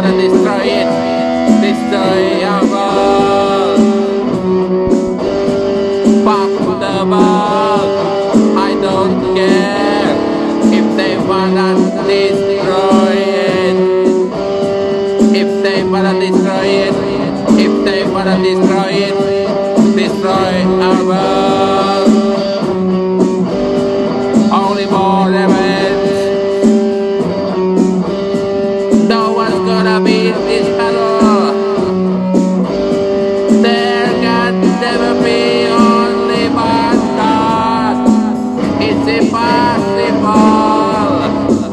wanna destroy it, destroy our world. Fuck the world, I don't care if they wanna destroy it. If they wanna destroy it, if they wanna destroy it, destroy our world. Only more evidence. No one's gonna beat this battle. There can never be only one God. It's impossible.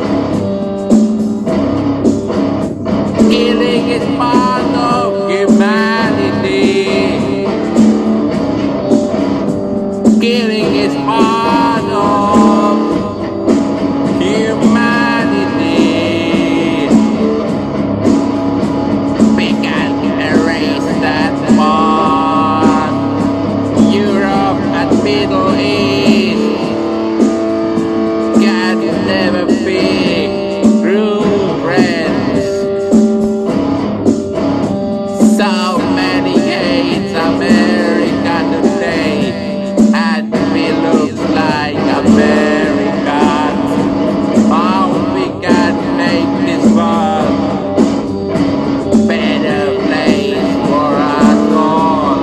Killing is part of humanity. Killing is part of humanity. We can erase that one. Europe and Middle East can never be true friends. So many hates America today, and we look like Americans. How we can make this world better place for us all.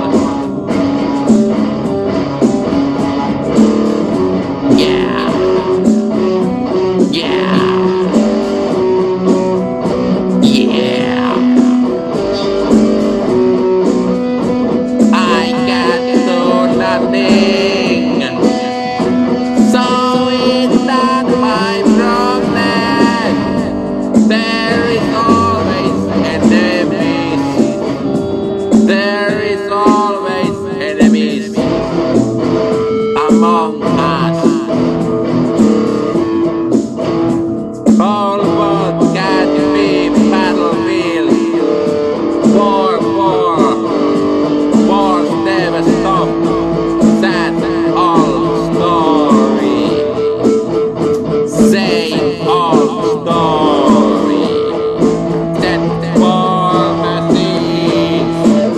Yeah, yeah, yeah. I can do nothing, so it's not my problem. There is always enemies. There is always enemies among us. Whole world can be battlefield. Wars never stop. That's all story. Same old story. That war machines.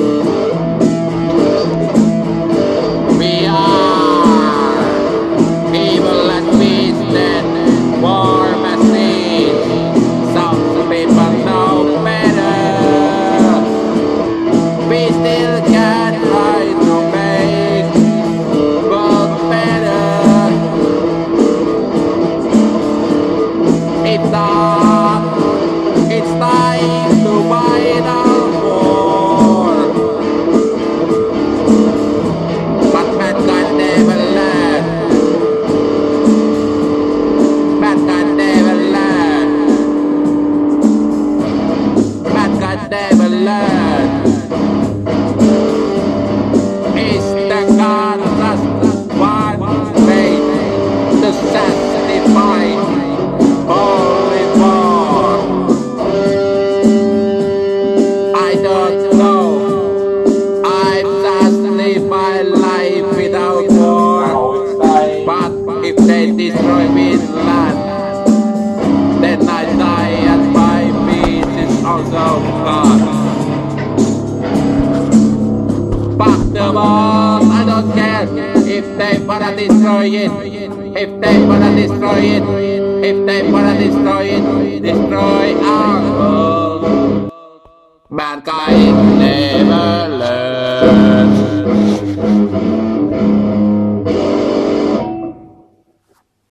We are evil and twisted war machines. Some people know better. We still can try to make world better. If not, it's time to fight our war. But mankind never learn. Mankind never learn. Mankind never learn. Is the God just one way to sanctify holy war? I don't know. I've just lived my life without war. But if they destroy Finland, then I die and my peace is also gone. Fuck the world, I don't care if they wanna destroy it. If they wanna destroy it. If they wanna destroy it. Destroy our world. Mankind